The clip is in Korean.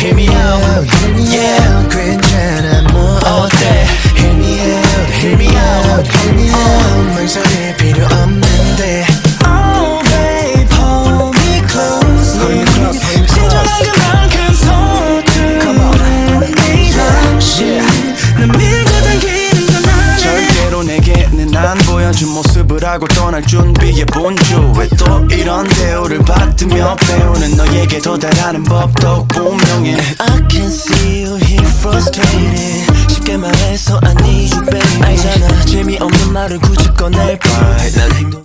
hear me out. Yeah, 괜찮아 뭐 어때? Hear me out, hear me out. hear me out. 망설일 필요 없는데. Oh babe, hold me closely. 진정한 그만큼 서투른 이 당신 난 밀고 당기는 건 아니야. 절대로 내게는 안 보여준 모습을 하고 떠날 준비해 본 주. 왜 또 이런 대우를 받으며 배우는 너에게 도달하는 법도 분명해. I can see you here frustrated. 쉽게 말해서 I need you baby. 알잖아 재미없는 말을 굳이 꺼낼 바에 난 행동